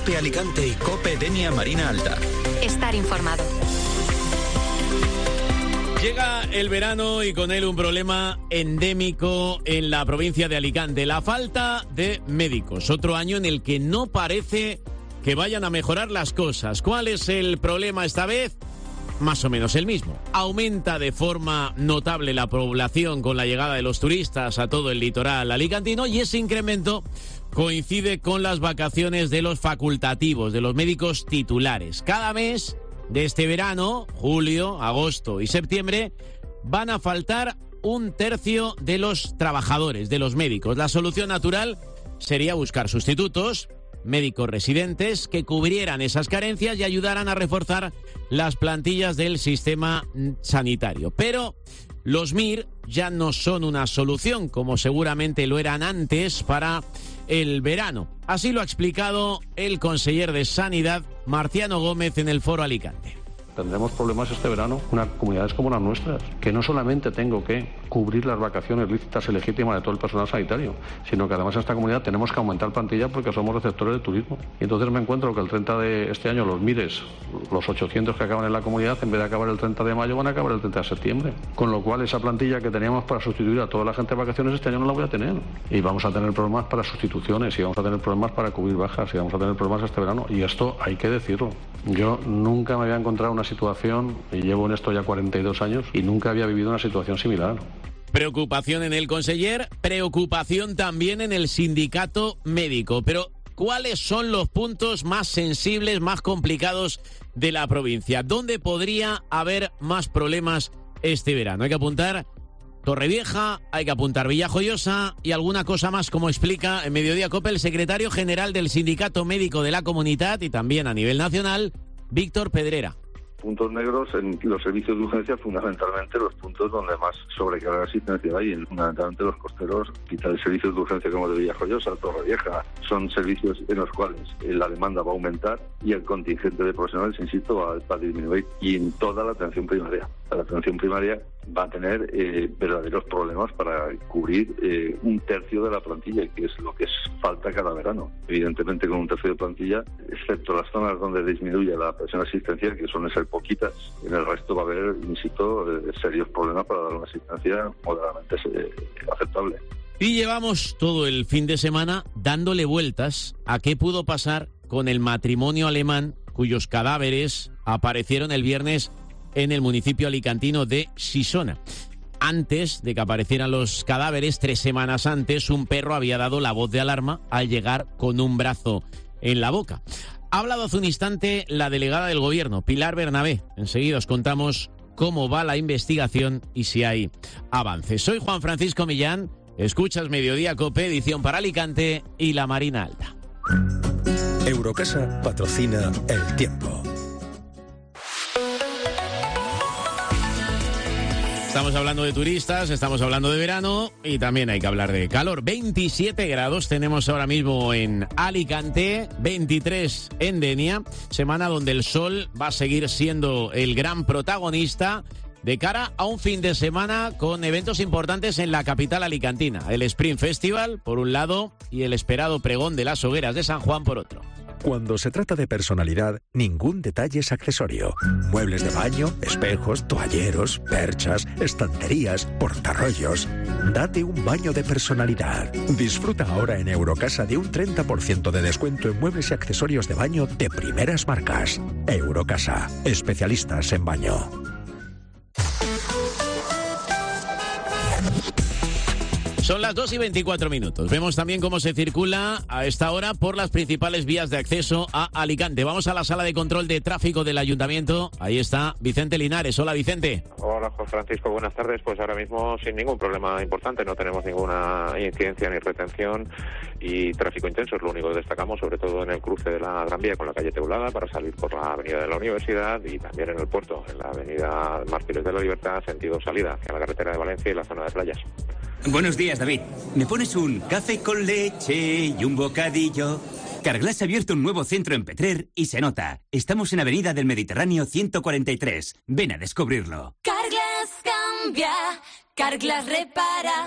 COPE Alicante y COPE Denia Marina Alta. Estar informado. Llega el verano y con él un problema endémico en la provincia de Alicante, la falta de médicos. Otro año en el que no parece que vayan a mejorar las cosas. ¿Cuál es el problema esta vez? Más o menos el mismo. Aumenta de forma notable la población con la llegada de los turistas a todo el litoral alicantino y ese incremento coincide con las vacaciones de los facultativos, de los médicos titulares. Cada mes de este verano, julio, agosto y septiembre, van a faltar un tercio de los trabajadores, de los médicos. La solución natural sería buscar sustitutos, médicos residentes, que cubrieran esas carencias y ayudaran a reforzar las plantillas del sistema sanitario. Pero los MIR ya no son una solución, como seguramente lo eran antes para el verano. Así lo ha explicado el conseller de Sanidad, Marciano Gómez, en el Foro Alicante. Tendremos problemas este verano con comunidades como las nuestras, que no solamente tengo que cubrir las vacaciones lícitas y legítimas de todo el personal sanitario, sino que además en esta comunidad tenemos que aumentar plantilla porque somos receptores de turismo. Y entonces me encuentro que el 30 de este año los MIRES, los 800 que acaban en la comunidad, en vez de acabar el 30 de mayo, van a acabar el 30 de septiembre. Con lo cual esa plantilla que teníamos para sustituir a toda la gente de vacaciones este año no la voy a tener. Y vamos a tener problemas para sustituciones, y vamos a tener problemas para cubrir bajas, y vamos a tener problemas este verano. Y esto hay que decirlo. Yo nunca me había encontrado una situación, y llevo en esto ya 42 años, y nunca había vivido una situación similar. Preocupación en el conseller, preocupación también en el sindicato médico. Pero, ¿cuáles son los puntos más sensibles, más complicados de la provincia? ¿Dónde podría haber más problemas este verano? Hay que apuntar Torrevieja, hay que apuntar Villajoyosa y alguna cosa más, como explica en Mediodía COPE el secretario general del Sindicato Médico de la Comunidad y también a nivel nacional, Víctor Pedrera. Puntos negros en los servicios de urgencia, fundamentalmente los puntos donde más sobrecarga de asistencia hay, fundamentalmente los costeros, hospitales, servicios de urgencia como de Villajoyosa, Torrevieja, son servicios en los cuales la demanda va a aumentar y el contingente de profesionales, insisto, va a disminuir. Y en toda la atención primaria. La atención primaria va a tener verdaderos problemas para cubrir un tercio de la plantilla, que es lo que falta cada verano. Evidentemente, con un tercio de plantilla, excepto las zonas donde disminuye la presión asistencial, que suelen ser poquitas, en el resto va a haber, insisto, serios problemas para dar una asistencia moderadamente aceptable. Y llevamos todo el fin de semana dándole vueltas a qué pudo pasar con el matrimonio alemán cuyos cadáveres aparecieron el viernes en el municipio alicantino de Sisona. Antes de que aparecieran los cadáveres, 3 semanas antes, un perro había dado la voz de alarma al llegar con un brazo en la boca. Ha hablado hace un instante la delegada del gobierno, Pilar Bernabé. Enseguida os contamos cómo va la investigación y si hay avances. Soy Juan Francisco Millán, escuchas Mediodía COPE, edición para Alicante y la Marina Alta. Eurocasa patrocina El Tiempo. Estamos hablando de turistas, estamos hablando de verano y también hay que hablar de calor. 27 grados tenemos ahora mismo en Alicante, 23 en Denia, semana donde el sol va a seguir siendo el gran protagonista de cara a un fin de semana con eventos importantes en la capital alicantina. El Spring Festival, por un lado, y el esperado pregón de las hogueras de San Juan, por otro. Cuando se trata de personalidad, ningún detalle es accesorio. Muebles de baño, espejos, toalleros, perchas, estanterías, portarrollos. Date un baño de personalidad. Disfruta ahora en Eurocasa de un 30% de descuento en muebles y accesorios de baño de primeras marcas. Eurocasa, especialistas en baño. Son las 2:24. Vemos también cómo se circula a esta hora por las principales vías de acceso a Alicante. Vamos a la sala de control de tráfico del Ayuntamiento. Ahí está Vicente Linares. Hola, Vicente. Hola, Juan Francisco. Buenas tardes. Pues ahora mismo sin ningún problema importante. No tenemos ninguna incidencia ni retención y tráfico intenso es lo único que destacamos, sobre todo en el cruce de la Gran Vía con la calle Teulada para salir por la avenida de la Universidad y también en el puerto, en la avenida Mártires de la Libertad, sentido salida hacia la carretera de Valencia y la zona de playas. Buenos días, David. ¿Me pones un café con leche y un bocadillo? Carglass ha abierto un nuevo centro en Petrer y se nota. Estamos en Avenida del Mediterráneo 143. Ven a descubrirlo. Carglass cambia, Carglass repara.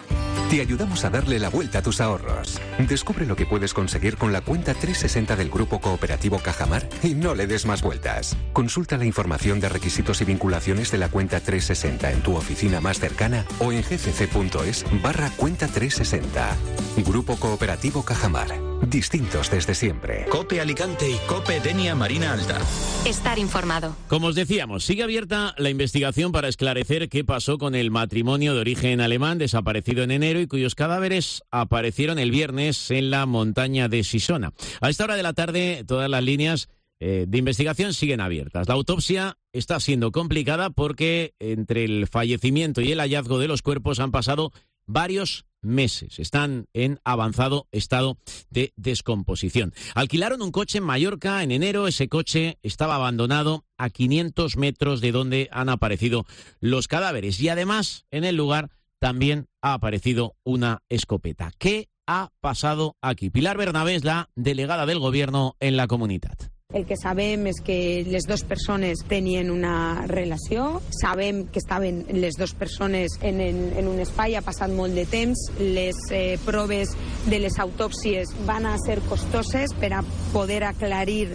Te ayudamos a darle la vuelta a tus ahorros. Descubre lo que puedes conseguir con la cuenta 360 del Grupo Cooperativo Cajamar y no le des más vueltas. Consulta la información de requisitos y vinculaciones de la cuenta 360 en tu oficina más cercana o en gcc.es/cuenta 360. Grupo Cooperativo Cajamar. Distintos desde siempre. COPE Alicante y COPE Denia Marina Alta. Estar informado. Como os decíamos, sigue abierta la investigación para esclarecer qué pasó con el matrimonio de origen alemán desaparecido en enero y cuyos cadáveres aparecieron el viernes en la montaña de Sisona. A esta hora de la tarde, todas las líneas de investigación siguen abiertas. La autopsia está siendo complicada porque entre el fallecimiento y el hallazgo de los cuerpos han pasado varios meses. Están en avanzado estado de descomposición. Alquilaron un coche en Mallorca en enero. Ese coche estaba abandonado a 500 metros de donde han aparecido los cadáveres. Y además, en el lugar también ha aparecido una escopeta. ¿Qué ha pasado aquí? Pilar Bernabé és la delegada del Gobierno en la comunitat. El que sabem és que les dues persones tenien una relació, sabem que estaven les dues persones en un espai, ha passat molt de temps, les proves de les autòpsies van a ser costoses per a poder aclarir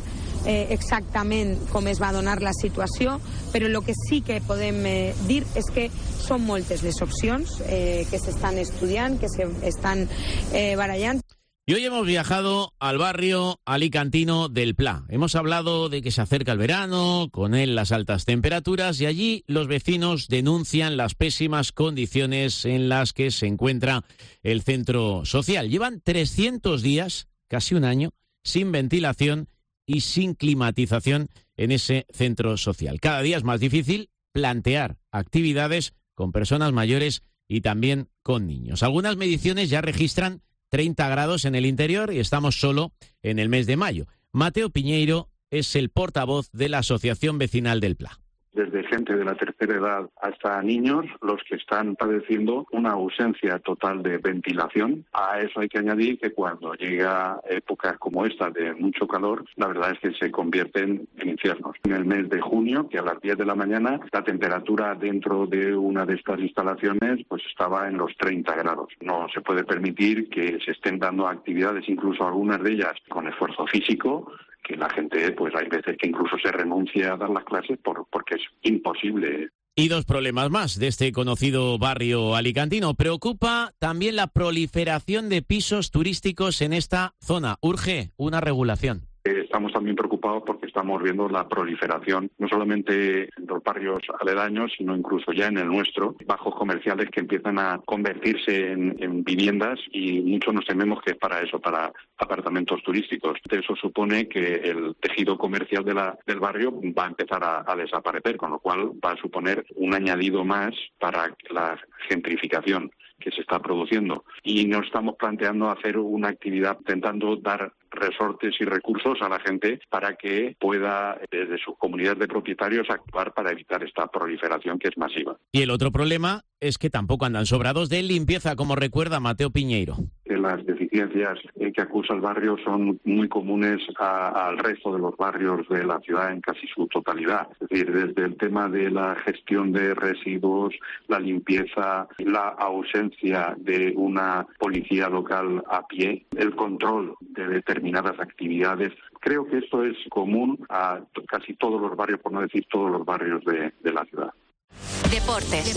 exactament com es va donar la situació, però el que sí que podem dir és que són moltes les opcions que s'estan estudiant, que s'estan barallant. Y hoy hemos viajado al barrio alicantino del Pla. Hemos hablado de que se acerca el verano, con él las altas temperaturas, y allí los vecinos denuncian las pésimas condiciones en las que se encuentra el centro social. Llevan 300 días, casi un año, sin ventilación y sin climatización en ese centro social. Cada día es más difícil plantear actividades con personas mayores y también con niños. Algunas mediciones ya registran 30 grados en el interior y estamos solo en el mes de mayo. Mateo Piñeiro es el portavoz de la Asociación Vecinal del Pla. Desde gente de la tercera edad hasta niños, los que están padeciendo una ausencia total de ventilación. A eso hay que añadir que cuando llega épocas como esta de mucho calor, la verdad es que se convierten en infiernos. En el mes de junio, que a las 10 de la mañana, la temperatura dentro de una de estas instalaciones pues estaba en los 30 grados. No se puede permitir que se estén dando actividades, incluso algunas de ellas con esfuerzo físico, que la gente, pues hay veces que incluso se renuncia a dar las clases porque es imposible. Y dos problemas más de este conocido barrio alicantino. Preocupa también la proliferación de pisos turísticos en esta zona. Urge una regulación. Estamos también preocupados porque estamos viendo la proliferación, no solamente en los barrios aledaños, sino incluso ya en el nuestro, bajos comerciales que empiezan a convertirse en viviendas, y mucho nos tememos que es para eso, para apartamentos turísticos. Eso supone que el tejido comercial del barrio va a empezar a desaparecer, con lo cual va a suponer un añadido más para la gentrificación que se está produciendo. Y nos estamos planteando hacer una actividad intentando dar resortes y recursos a la gente para que pueda, desde sus comunidades de propietarios, actuar para evitar esta proliferación que es masiva. Y el otro problema es que tampoco andan sobrados de limpieza, como recuerda Mateo Piñeiro. Las deficiencias que acusa el barrio son muy comunes al resto de los barrios de la ciudad en casi su totalidad. Es decir, desde el tema de la gestión de residuos, la limpieza, la ausencia de una policía local a pie, el control de determinadas actividades. Creo que esto es común a casi todos los barrios, por no decir todos los barrios de la ciudad. Deportes.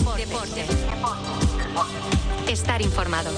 Estar informado.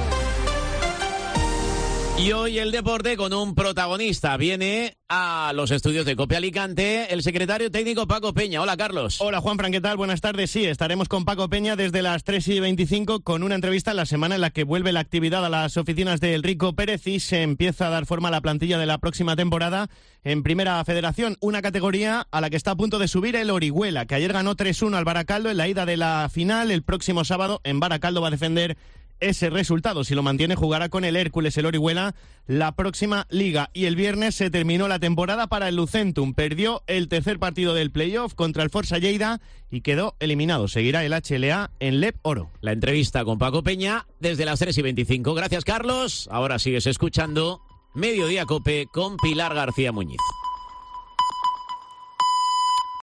Y hoy el deporte con un protagonista. Viene a los estudios de COPE Alicante el secretario técnico Paco Peña. Hola, Carlos. Hola, Juanfran, ¿qué tal? Buenas tardes. Sí, estaremos con Paco Peña desde las 3:25 con una entrevista en la semana en la que vuelve la actividad a las oficinas del Rico Pérez y se empieza a dar forma a la plantilla de la próxima temporada en Primera Federación, una categoría a la que está a punto de subir el Orihuela, que ayer ganó 3-1 al Baracaldo en la ida de la final. El próximo sábado en Baracaldo va a defender ese resultado. Si lo mantiene, jugará con el Hércules, el Orihuela, la próxima liga. Y el viernes se terminó la temporada para el Lucentum. Perdió el tercer partido del playoff contra el Forza Lleida y quedó eliminado. Seguirá el HLA en Lep Oro. La entrevista con Paco Peña desde las 3:25. Gracias, Carlos. Ahora sigues escuchando Mediodía COPE con Pilar García Muñiz.